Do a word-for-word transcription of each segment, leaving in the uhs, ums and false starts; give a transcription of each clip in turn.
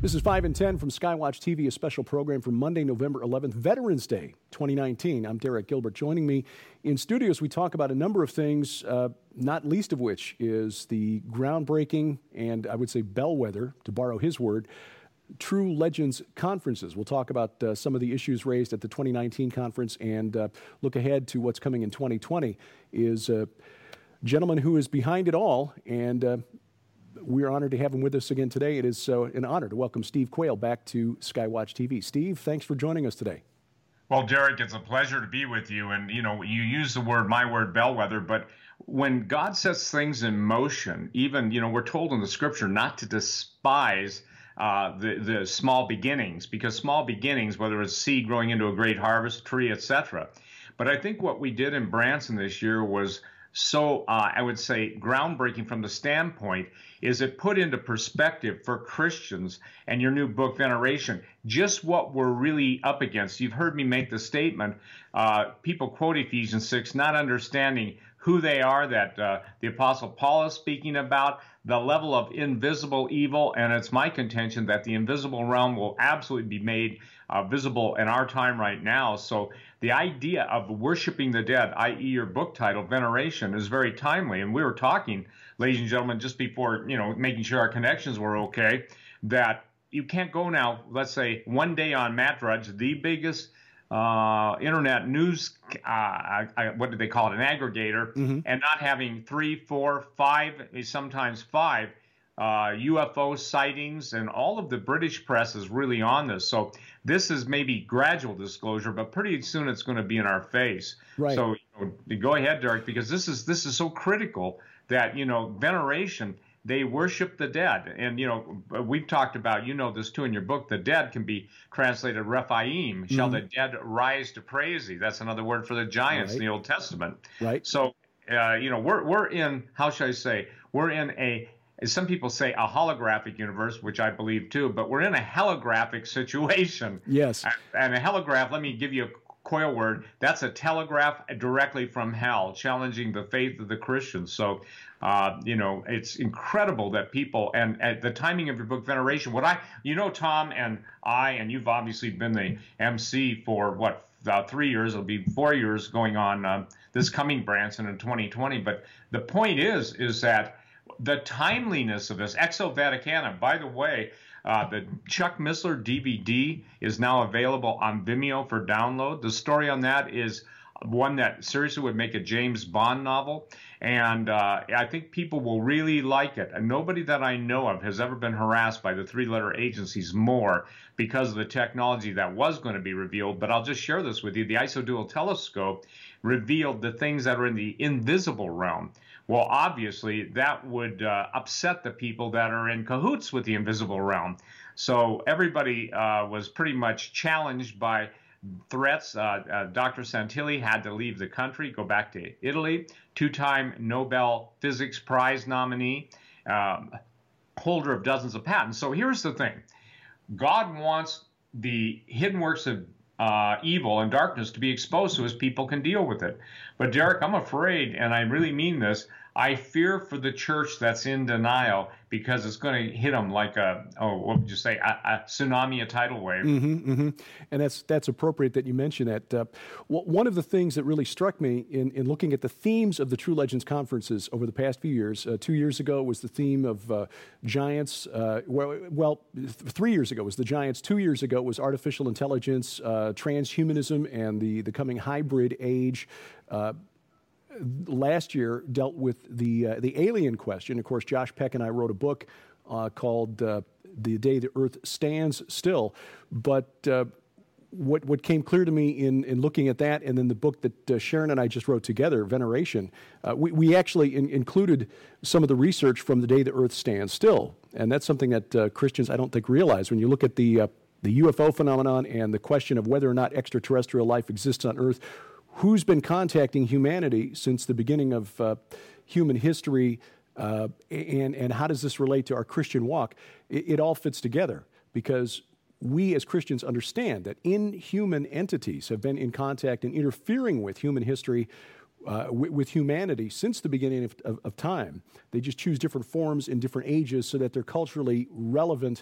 This is five and ten from Skywatch T V, a special program for Monday, November eleventh, Veterans Day twenty nineteen. I'm Derek Gilbert. Joining me in studios, we talk about a number of things, uh, not least of which is the groundbreaking and I would say bellwether, to borrow his word, True Legends conferences. We'll talk about uh, some of the issues raised at the twenty nineteen conference and uh, look ahead to what's coming in twenty twenty. Is a gentleman who is behind it all, and uh, we're honored to have him with us again today. It is uh, an honor to welcome Steve Quayle back to Skywatch T V. Steve, thanks for joining us today. Well, Derek, it's a pleasure to be with you. And, you know, you use the word, my word, bellwether, but when God sets things in motion, even, you know, we're told in the scripture not to despise uh, the, the small beginnings, because small beginnings, whether it's seed growing into a great harvest, tree, et cetera. But I think what we did in Branson this year was so, uh, I would say, groundbreaking from the standpoint is it put into perspective for Christians and your new book, Veneration, just what we're really up against. You've heard me make the statement, uh, people quote Ephesians six, not understanding who they are, that uh, the Apostle Paul is speaking about, the level of invisible evil, and it's my contention that the invisible realm will absolutely be made uh, visible in our time right now. So the idea of worshiping the dead, that is your book title, Veneration, is very timely. And we were talking, ladies and gentlemen, just before, you know, making sure our connections were okay, that you can't go now, let's say, one day on Matt Drudge, the biggest uh, internet news, uh, I, I, what do they call it, an aggregator, mm-hmm. and not having three, four, five, sometimes five uh, U F O sightings, and all of the British press is really on this. So this is maybe gradual disclosure, but pretty soon it's going to be in our face. Right. So you know, go ahead, Derek, because this is this is so critical that, you know, veneration, they worship the dead. And, you know, we've talked about, you know this too in your book, the dead can be translated Rephaim. Mm-hmm. Shall the dead rise to praise thee? That's another word for the giants right. in the Old Testament. Right. So, uh, you know, we're, we're in, how should I say, we're in a, as some people say, a holographic universe, which I believe too, but we're in a holographic situation. Yes. And a holograph, let me give you a Quayle word, that's a telegraph directly from hell, challenging the faith of the Christians. So, uh, you know, it's incredible that people, and at the timing of your book, Veneration, what I, you know, Tom and I, and you've obviously been the M C for, what, uh, three years, it'll be four years going on uh, this coming Branson in twenty twenty. But the point is, is that the timeliness of this, Exo Vaticanum, by the way, Uh, the Chuck Missler D V D is now available on Vimeo for download. The story on that is one that seriously would make a James Bond novel, and uh, I think people will really like it. And nobody that I know of has ever been harassed by the three-letter agencies more because of the technology that was going to be revealed. But I'll just share this with you. The IsoDual telescope revealed the things that are in the invisible realm. Well, obviously, that would uh, upset the people that are in cahoots with the invisible realm. So everybody uh, was pretty much challenged by threats. Uh, uh, Doctor Santilli had to leave the country, go back to Italy, two-time Nobel Physics Prize nominee, um, holder of dozens of patents. So here's the thing. God wants the hidden works of Uh, evil and darkness to be exposed so his people can deal with it. But Derek, I'm afraid, and I really mean this, I fear for the church that's in denial, because it's going to hit them like a, oh, what would you say, a, a tsunami, a tidal wave. Mm-hmm, mm-hmm. And that's that's appropriate that you mention that. Uh, w- one of the things that really struck me in, in looking at the themes of the True Legends conferences over the past few years, uh, two years ago was the theme of uh, giants. Uh, well, well, th- three years ago was the giants. Two years ago was artificial intelligence, uh, transhumanism, and the, the coming hybrid age. Uh, Last year dealt with the uh, the alien question. Of course, Josh Peck and I wrote a book uh, called uh, "The Day the Earth Stands Still." But uh, what what came clear to me in, in looking at that, and then the book that uh, Sharon and I just wrote together, Veneration, uh, we we actually in, included some of the research from "The Day the Earth Stands Still," and that's something that uh, Christians I don't think realize when you look at the uh, the U F O phenomenon and the question of whether or not extraterrestrial life exists on Earth. Who's been contacting humanity since the beginning of uh, human history, uh, and, and how does this relate to our Christian walk? It, it all fits together because we as Christians understand that inhuman entities have been in contact and interfering with human history, uh, with, with humanity since the beginning of, of, of time. They just choose different forms in different ages so that they're culturally relevant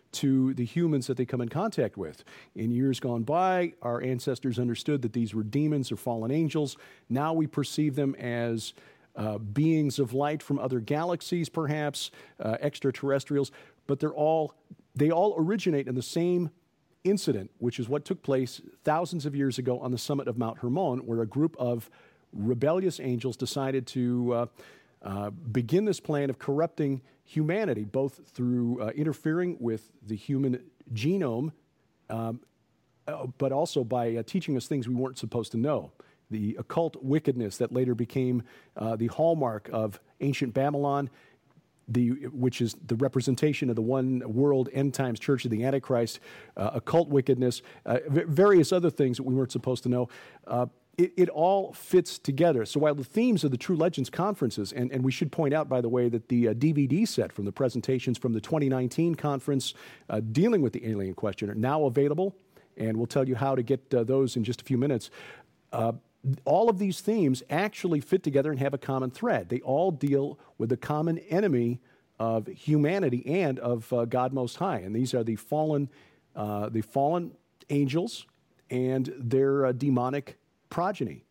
to the humans that they come in contact with. In years gone by, our ancestors understood that these were demons or fallen angels. Now we perceive them as uh, beings of light from other galaxies, perhaps, uh, extraterrestrials, but they're all, they all originate in the same incident, which is what took place thousands of years ago on the summit of Mount Hermon, where a group of rebellious angels decided to uh, uh, begin this plan of corrupting humanity, both through uh, interfering with the human genome, um, uh, but also by uh, teaching us things we weren't supposed to know. The occult wickedness that later became uh, the hallmark of ancient Babylon, the, which is the representation of the one world end times church of the Antichrist, uh, occult wickedness, uh, v- various other things that we weren't supposed to know. Uh, it, it all fits together. So while the themes of the True Legends conferences, and, and we should point out, by the way, that the uh, D V D set from the presentations from the twenty nineteen conference uh, dealing with the alien question are now available, and we'll tell you how to get uh, those in just a few minutes. Uh, all of these themes actually fit together and have a common thread. They all deal with the common enemy of humanity and of uh, God Most High, and these are the fallen, uh, the fallen angels and their uh, demonic progeny.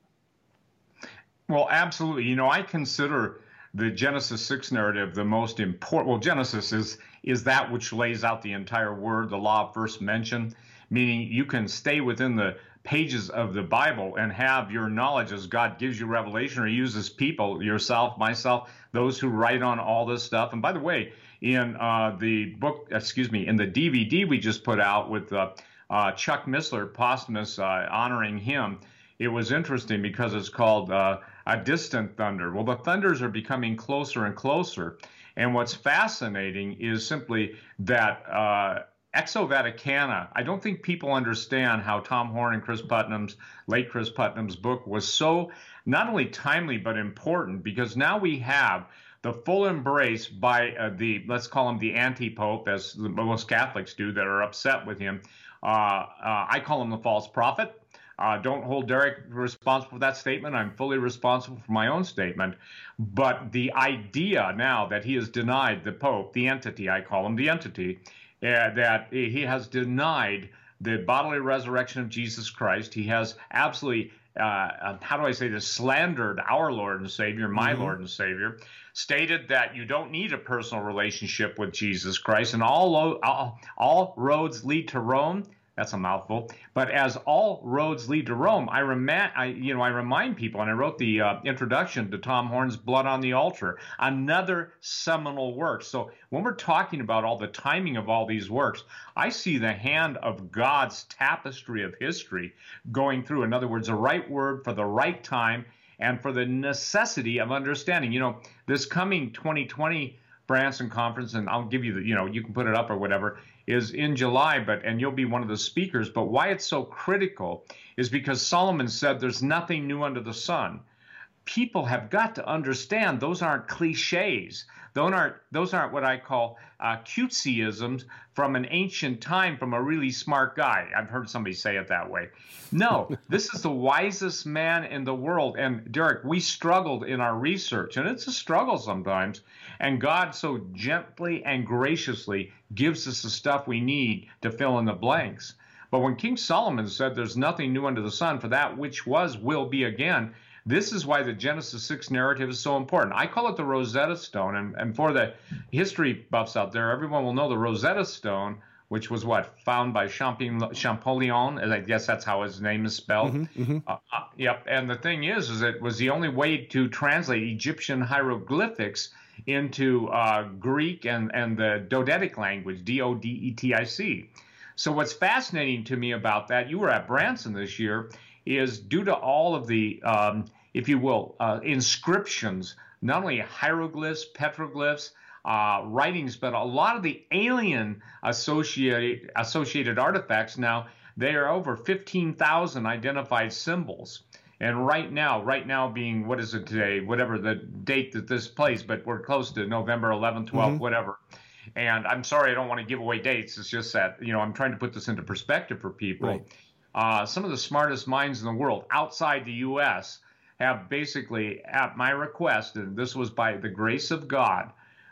Well, absolutely. You know, I consider the Genesis six narrative the most important. Well, Genesis is is that which lays out the entire word, the law of first mention, meaning you can stay within the pages of the Bible and have your knowledge as God gives you revelation or uses people, yourself, myself, those who write on all this stuff. And by the way, in uh, the book, excuse me, in the D V D we just put out with uh, uh, Chuck Missler, posthumous, uh, honoring him, it was interesting because it's called uh, A Distant Thunder. Well, the thunders are becoming closer and closer. And what's fascinating is simply that uh, Exo Vaticana, I don't think people understand how Tom Horn and Chris Putnam's, late Chris Putnam's book was so not only timely but important, because now we have the full embrace by uh, the, let's call him the anti-pope, as the, most Catholics do that are upset with him. Uh, uh, I call him the false prophet. Uh, don't hold Derek responsible for that statement. I'm fully responsible for my own statement. But the idea now that he has denied the Pope, the entity, I call him the entity, uh, that he has denied the bodily resurrection of Jesus Christ. He has absolutely, uh, how do I say this, slandered our Lord and Savior, my mm-hmm. Lord and Savior, stated that you don't need a personal relationship with Jesus Christ, and all, all, all roads lead to Rome. That's a mouthful. But as all roads lead to Rome, I remind, I, you know, I remind people, and I wrote the uh, introduction to Tom Horn's Blood on the Altar, another seminal work. So when we're talking about all the timing of all these works, I see the hand of God's tapestry of history going through. In other words, the right word for the right time and for the necessity of understanding. You know, this coming twenty twenty Branson Conference, and I'll give you the, you know, you can put it up or whatever, is in July, but and you'll be one of the speakers. But why it's so critical is because Solomon said there's nothing new under the sun. People have got to understand those aren't cliches. Those aren't, those aren't what I call uh, cutesyisms from an ancient time from a really smart guy. I've heard somebody say it that way. No, this is the wisest man in the world. And Derek, we struggled in our research, and it's a struggle sometimes. And God so gently and graciously gives us the stuff we need to fill in the blanks. But when King Solomon said there's nothing new under the sun, for that which was will be again, this is why the Genesis six narrative is so important. I call it the Rosetta Stone. And, and for the history buffs out there, everyone will know the Rosetta Stone, which was what, found by Champollion, I guess that's how his name is spelled. Mm-hmm, mm-hmm. Uh, uh, yep. And the thing is, is it was the only way to translate Egyptian hieroglyphics into uh, Greek and, and the Dodetic language, D O D E T I C. So what's fascinating to me about that, you were at Branson this year, is due to all of the, um, if you will, uh, inscriptions, not only hieroglyphs, petroglyphs, uh, writings, but a lot of the alien associated, associated artifacts now, they are over fifteen thousand identified symbols. And right now, right now being, what is it today, whatever the date that this plays, but we're close to November eleventh, twelfth, mm-hmm. whatever. And I'm sorry, I don't want to give away dates. It's just that, you know, I'm trying to put this into perspective for people. Right. Uh, some of the smartest minds in the world outside the U S have basically, at my request, and this was by the grace of God,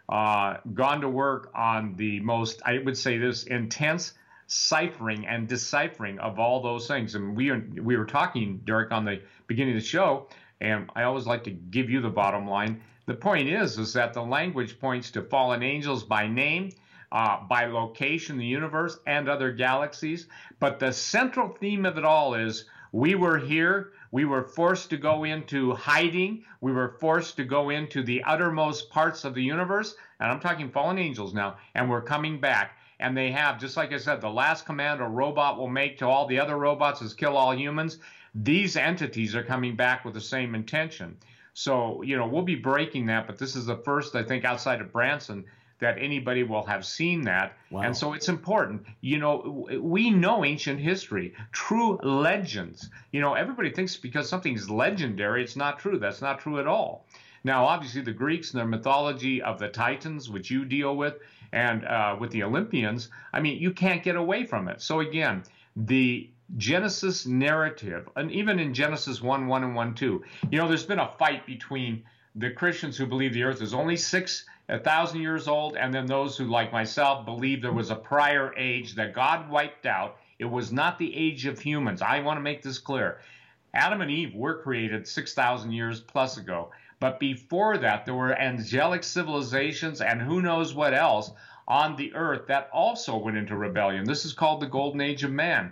uh, gone to work on the most, I would say this, intense ciphering and deciphering of all those things. And we, we were talking, Derek, on the beginning of the show, and I always like to give you the bottom line. The point is, is that the language points to fallen angels by name, uh, by location, the universe, and other galaxies. But the central theme of it all is we were here. We were forced to go into hiding. We were forced to go into the uttermost parts of the universe. And I'm talking fallen angels now. And we're coming back. And they have, just like I said, the last command a robot will make to all the other robots is kill all humans. These entities are coming back with the same intention. So, you know, we'll be breaking that, but this is the first, I think, outside of Branson, that anybody will have seen that. Wow. And so it's important. You know, we know ancient history, true legends. You know, everybody thinks because something's legendary, it's not true. That's not true at all. Now, obviously, the Greeks and their mythology of the Titans, which you deal with, and uh, with the Olympians, I mean, you can't get away from it. So again, the Genesis narrative, and even in Genesis one, one, and one, two, you know, there's been a fight between the Christians who believe the earth is only six thousand years old, and then those who, like myself, believe there was a prior age that God wiped out. It was not the age of humans. I want to make this clear. Adam and Eve were created six thousand years plus ago. But before that, there were angelic civilizations and who knows what else on the earth that also went into rebellion. This is called the golden age of man.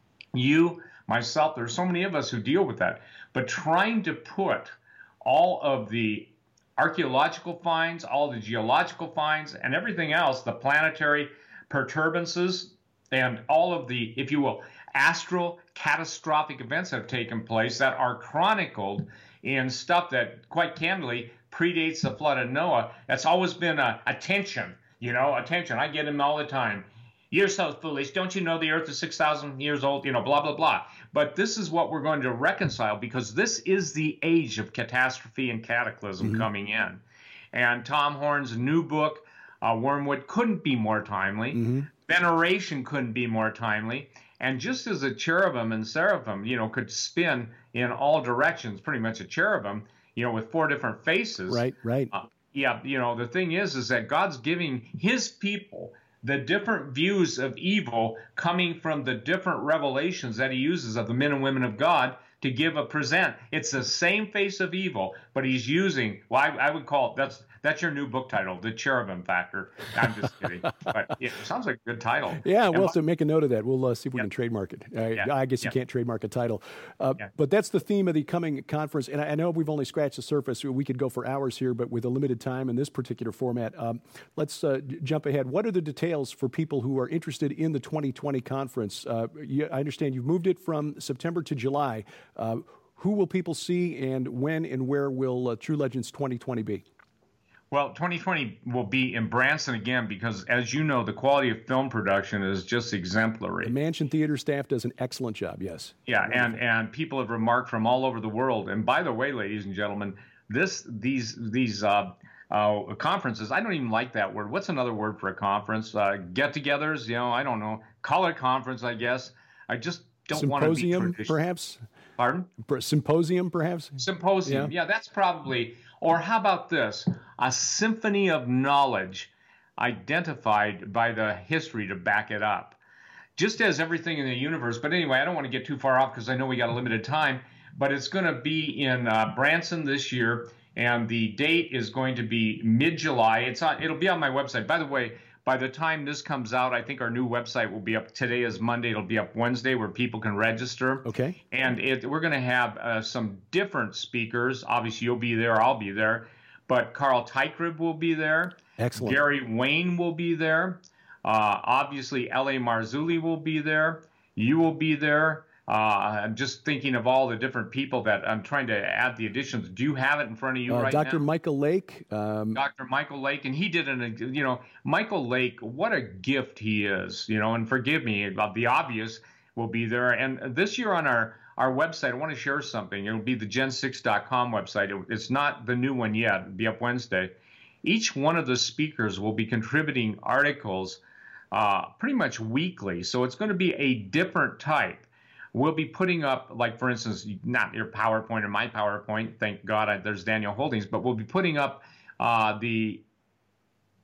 You, myself, there's so many of us who deal with that. But trying to put all of the archaeological finds, all the geological finds, and everything else, the planetary perturbances, and all of the, if you will, astral catastrophic events that have taken place that are chronicled in stuff that, quite candidly, predates the flood of Noah. That's always been a, a tension, you know, a tension. I get them all the time. You're so foolish. Don't you know the earth is six thousand years old? You know, blah, blah, blah. But this is what we're going to reconcile, because this is the age of catastrophe and cataclysm mm-hmm. coming in. And Tom Horn's new book, uh, Wormwood, couldn't be more timely. Mm-hmm. Veneration couldn't be more timely. And just as a cherubim and seraphim, you know, could spin in all directions, pretty much a cherubim, you know, with four different faces. Right, right. Uh, yeah, you know, the thing is, is that God's giving his people the different views of evil coming from the different revelations that he uses of the men and women of God to give a present. It's the same face of evil, but he's using, well, I, I would call it, that's that's your new book title, The Cherubim Factor. I'm just kidding. But it sounds like a good title. Yeah, we'll have to make a note of that. We'll uh, see if we yeah. can trademark it. Uh, yeah. I guess yeah. you can't trademark a title. Uh, yeah. But that's the theme of the coming conference. And I, I know we've only scratched the surface. We could go for hours here, but with a limited time in this particular format, um, let's uh, jump ahead. What are the details for people who are interested in the twenty twenty conference? Uh, you, I understand you've moved it from September to July. Uh, who will people see, and when and where will uh, True Legends twenty twenty be? Well, twenty twenty will be in Branson again because, as you know, the quality of film production is just exemplary. The Mansion Theater staff does an excellent job, yes. Yeah, and, and people have remarked from all over the world. And by the way, ladies and gentlemen, this these these uh, uh, conferences, I don't even like that word. What's another word for a conference? Uh, get-togethers, you know, I don't know. Call it a conference, I guess. I just don't want to be traditional. Symposium, perhaps? Pardon? Symposium, perhaps? Symposium, yeah. yeah, that's probably, or how about this? A symphony of knowledge identified by the history to back it up. Just as everything in the universe, but anyway, I don't want to get too far off because I know we got a limited time, but it's going to be in uh, Branson this year, and the date is going to be mid-July. It's on, it'll be on my website. By the way, by the time this comes out, I think our new website will be up. Today is Monday. It'll be up Wednesday where people can register. Okay. And it, we're going to have uh, some different speakers. Obviously, you'll be there. I'll be there. But Carl Teichrieb will be there. Excellent. Gary Wayne will be there. Uh, obviously, L A Marzulli will be there. You will be there. Uh, I'm just thinking of all the different people that I'm trying to add the additions. Do you have it in front of you uh, right Doctor now? Doctor Michael Lake. Um... Doctor Michael Lake, and he did an, you know, Michael Lake, what a gift he is, you know, and forgive me, the obvious will be there. And this year on our, our website, I want to share something. It'll be the gen six dot com website. It's not the new one yet. It'll be up Wednesday. Each one of the speakers will be contributing articles uh, pretty much weekly. So it's going to be a different type. We'll be putting up, like, for instance, not your PowerPoint or my PowerPoint. Thank God I, there's Daniel Holdings. But we'll be putting up uh, the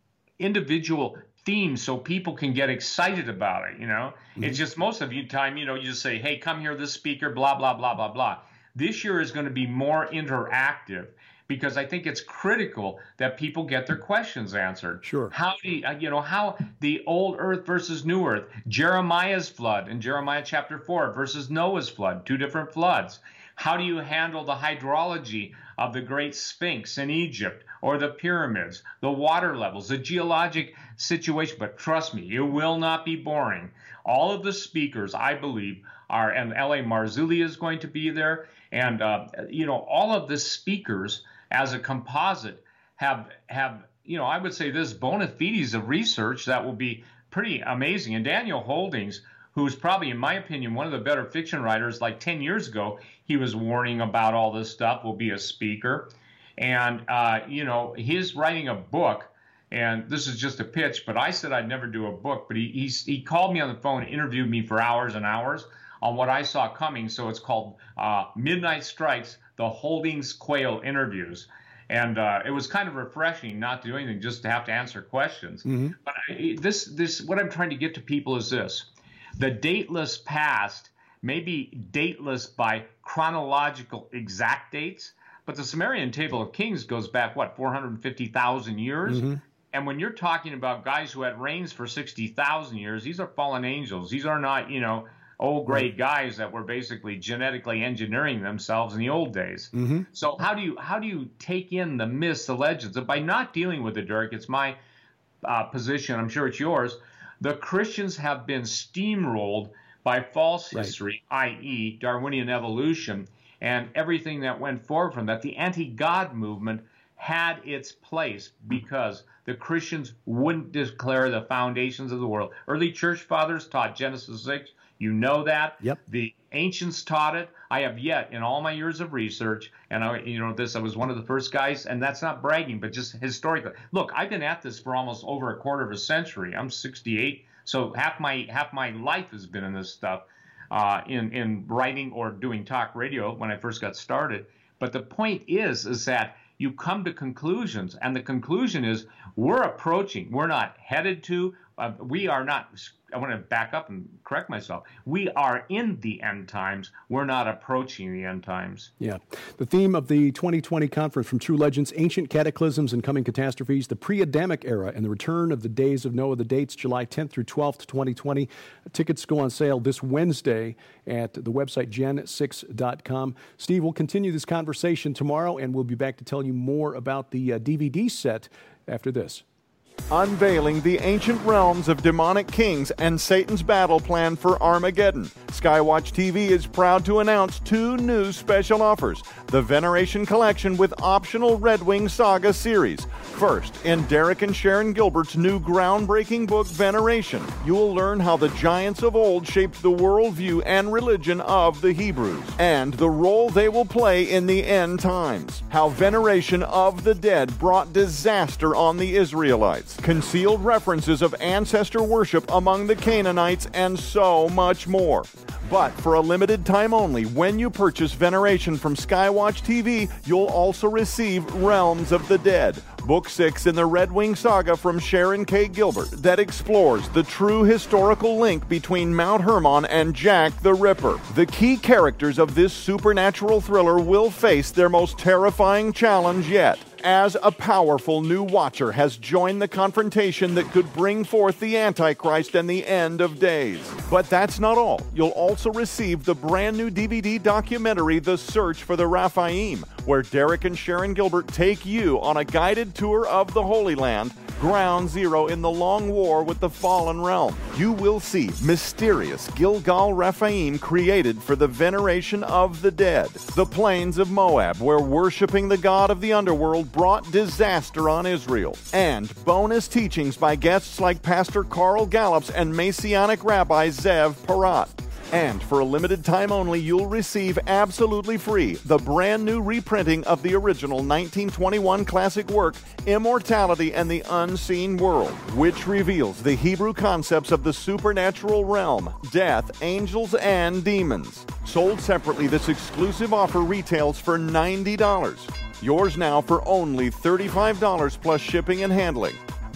individual themes so people can get excited about it, you know? Mm-hmm. It's just most of the time, you know, you just say, hey, come here, this speaker, blah, blah, blah, blah, blah. This year is going to be more interactive because I think it's critical that people get their questions answered. Sure. How do you, you know, how the old earth versus new earth, Jeremiah's flood in Jeremiah chapter four versus Noah's flood, two different floods. How do you handle the hydrology of the Great Sphinx in Egypt or the pyramids, the water levels, the geologic situation? But trust me, it will not be boring. All of the speakers, I believe, are, and L A Marzulli is going to be there. And, uh, you know, all of the speakers as a composite have, have, you know, I would say this bona fides of research that will be pretty amazing. And Daniel Holdings, who's probably, in my opinion, one of the better fiction writers, like ten years ago, he was warning about all this stuff, will be a speaker. And, uh, you know, he's writing a book, and this is just a pitch, but I said I'd never do a book, but he, he, he called me on the phone, interviewed me for hours and hours on what I saw coming. So it's called uh, Midnight Strikes, the Holdings Quayle Interviews. And uh, it was kind of refreshing not to do anything, just to have to answer questions. Mm-hmm. But I, this, this, what I'm trying to get to people is this. The dateless past may be dateless by chronological exact dates, but the Sumerian Table of Kings goes back, what, four hundred fifty thousand years? Mm-hmm. And when you're talking about guys who had reigns for sixty thousand years, these are fallen angels. These are not, you know, old gray guys that were basically genetically engineering themselves in the old days. Mm-hmm. So how do you how do you take in the myths, the legends? And by not dealing with it, Derek, it's my uh, position, I'm sure it's yours, the Christians have been steamrolled by false history, right. that is. Darwinian evolution, and everything that went forward from that. The anti-God movement had its place because the Christians wouldn't declare the foundations of the world. Early church fathers taught Genesis six. You know that. Yep. The ancients taught it. I have yet, in all my years of research, and I, you know this, I was one of the first guys, and that's not bragging, but just historically. Look, I've been at this for almost over a quarter of a century. I'm sixty-eight, so half my half my life has been in this stuff, uh, in in writing or doing talk radio when I first got started. But the point is, is that you come to conclusions, and the conclusion is we're approaching. We're not headed to. Uh, we are not. I want to back up and correct myself. We are in the end times. We're not approaching the end times. Yeah. The theme of the twenty twenty conference, From True Legends, Ancient Cataclysms and Coming Catastrophes, the Pre-Adamic Era and the Return of the Days of Noah. The dates, July tenth through twelfth, twenty twenty. Tickets go on sale this Wednesday at the website gen six dot com. Steve, we'll continue this conversation tomorrow, and we'll be back to tell you more about the uh, D V D set after this. Unveiling the ancient realms of demonic kings and Satan's battle plan for Armageddon. Skywatch T V is proud to announce two new special offers. The Veneration Collection with optional Red Wing Saga series. First, in Derek and Sharon Gilbert's new groundbreaking book, Veneration, you will learn how the giants of old shaped the worldview and religion of the Hebrews, and the role they will play in the end times. How veneration of the dead brought disaster on the Israelites. Concealed references of ancestor worship among the Canaanites, and so much more. But for a limited time only, when you purchase Veneration from Skywatch T V, you'll also receive Realms of the Dead, Book six in the Red Wing Saga from Sharon K. Gilbert, that explores the true historical link between Mount Hermon and Jack the Ripper. The key characters of this supernatural thriller will face their most terrifying challenge yet, as a powerful new watcher has joined the confrontation that could bring forth the Antichrist and the end of days. But that's not all. You'll also receive the brand new D V D documentary, The Search for the Raphaim, where Derek and Sharon Gilbert take you on a guided tour of the Holy Land, ground zero in the long war with the fallen realm. You will see mysterious Gilgal Raphaim created for the veneration of the dead, the plains of Moab, where worshiping the god of the underworld brought disaster on Israel, and bonus teachings by guests like Pastor Carl Gallups and Messianic Rabbi Zev Parat. And for a limited time only, you'll receive absolutely free the brand new reprinting of the original nineteen twenty-one classic work, Immortality and the Unseen World, which reveals the Hebrew concepts of the supernatural realm, death, angels, and demons. Sold separately, this exclusive offer retails for ninety dollars. Yours now for only thirty-five dollars plus shipping and handling.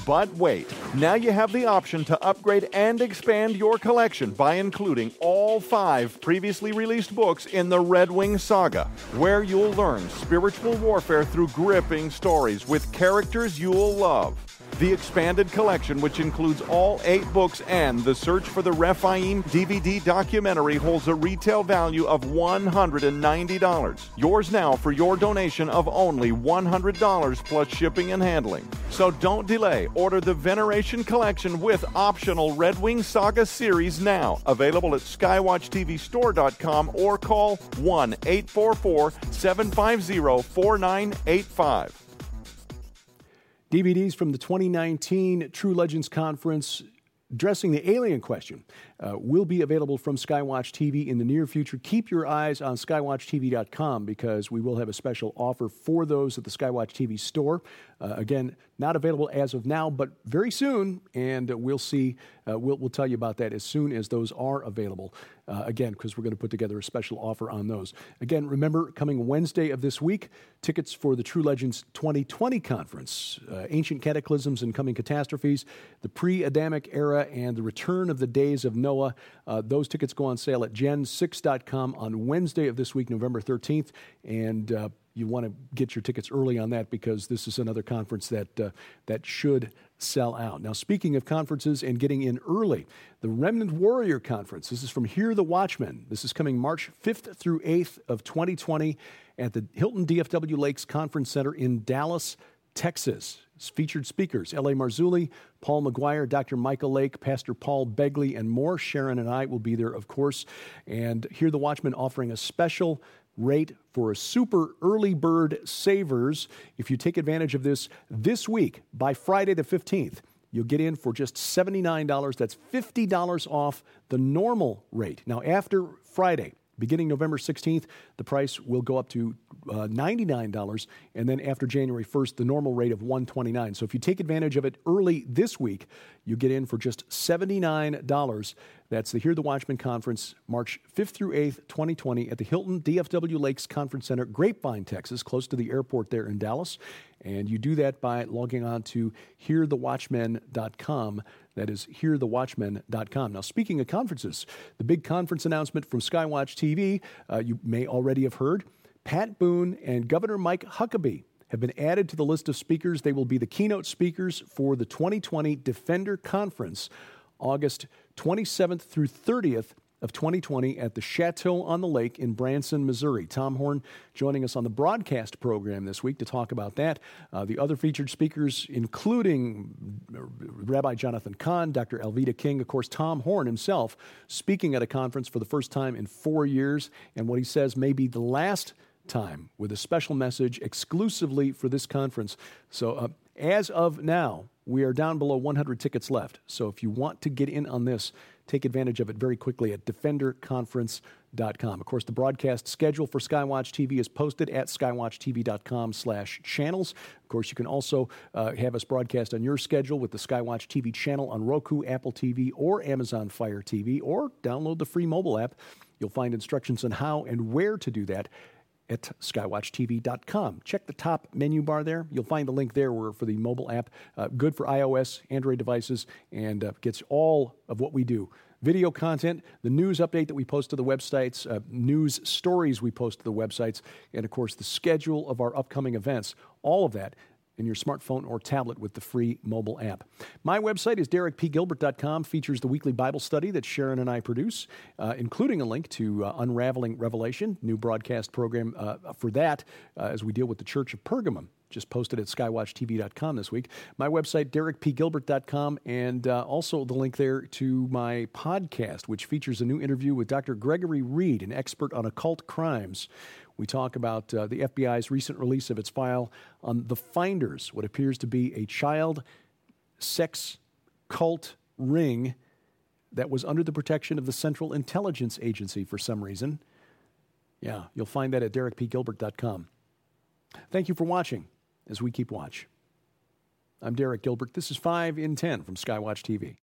But wait, now you have the option to upgrade and expand your collection by including all five previously released books in the Red Wing Saga, where you'll learn spiritual warfare through gripping stories with characters you'll love. The expanded collection, which includes all eight books and the Search for the Rephaim D V D documentary, holds a retail value of one hundred ninety dollars. Yours now for your donation of only one hundred dollars plus shipping and handling. So don't delay. Order the Veneration Collection with optional Red Wing Saga series now. Available at skywatch t v store dot com or call one eight four four, seven five zero, four nine eight five. D V Ds from the twenty nineteen True Legends Conference addressing the alien question uh, will be available from Skywatch T V in the near future. Keep your eyes on skywatch t v dot com because we will have a special offer for those at the Skywatch T V store. Uh, again, not available as of now, but very soon, and uh, we'll see. Uh, we'll, we'll tell you about that as soon as those are available. Uh, again, because we're going to put together a special offer on those. Again, remember, coming Wednesday of this week, tickets for the True Legends twenty twenty conference, uh, Ancient Cataclysms and Coming Catastrophes, the pre-Adamic era, and the return of the days of Noah. Uh, those tickets go on sale at gen six dot com on Wednesday of this week, November thirteenth, and uh, you want to get your tickets early on that because this is another conference that uh, that should sell out. Now, speaking of conferences and getting in early, the Remnant Warrior Conference. This is from Hear the Watchman. This is coming March fifth through eighth of twenty twenty at the Hilton D F W Lakes Conference Center in Dallas, Texas. It's featured speakers, L A. Marzulli, Paul McGuire, Doctor Michael Lake, Pastor Paul Begley, and more. Sharon and I will be there, of course. And Hear the Watchman offering a special rate for a super early bird savers. If you take advantage of this this week, by Friday the fifteenth, you'll get in for just seventy-nine dollars. That's fifty dollars off the normal rate. Now, after Friday, beginning November sixteenth, the price will go up to uh, ninety-nine dollars, and then after January first, the normal rate of one hundred twenty-nine dollars. So if you take advantage of it early this week, you get in for just seventy-nine dollars. That's the Hear the Watchman Conference, March fifth through eighth, twenty twenty, at the Hilton D F W Lakes Conference Center, Grapevine, Texas, close to the airport there in Dallas. And you do that by logging on to hear the watchmen dot com. That is hear the watchmen dot com. Now, speaking of conferences, the big conference announcement from Skywatch T V, uh, you may already have heard, Pat Boone and Governor Mike Huckabee have been added to the list of speakers. They will be the keynote speakers for the twenty twenty Defender Conference, August twenty-seventh through thirtieth of twenty twenty at the Chateau on the Lake in Branson, Missouri. Tom Horn joining us on the broadcast program this week to talk about that. Uh, the other featured speakers, including Rabbi Jonathan Kahn, Doctor Alveda King, of course, Tom Horn himself, speaking at a conference for the first time in four years, and what he says may be the last time with a special message exclusively for this conference. So uh, as of now, we are down below one hundred tickets left. So if you want to get in on this, take advantage of it very quickly at defender conference dot com. Of course, the broadcast schedule for Skywatch T V is posted at skywatch t v dot com slash channels. Of course, you can also uh, have us broadcast on your schedule with the Skywatch T V channel on Roku, Apple T V, or Amazon Fire T V, or download the free mobile app. You'll find instructions on how and where to do that at skywatch t v dot com. Check the top menu bar there. You'll find the link there where, for the mobile app. Uh, good for iOS, Android devices, and uh, gets all of what we do. Video content, the news update that we post to the websites, uh, news stories we post to the websites, and of course the schedule of our upcoming events. All of that in your smartphone or tablet with the free mobile app. My website is derek p gilbert dot com, features the weekly Bible study that Sharon and I produce, uh, including a link to uh, Unraveling Revelation, new broadcast program uh, for that uh, as we deal with the Church of Pergamum. Just posted at skywatch t v dot com this week. My website, derek p gilbert dot com, and uh, also the link there to my podcast, which features a new interview with Doctor Gregory Reed, an expert on occult crimes. We talk about uh, the F B I's recent release of its file on The Finders, what appears to be a child sex cult ring that was under the protection of the Central Intelligence Agency for some reason. Yeah, you'll find that at derek p gilbert dot com. Thank you for watching as we keep watch. I'm Derek Gilbert. This is five in ten from Skywatch T V.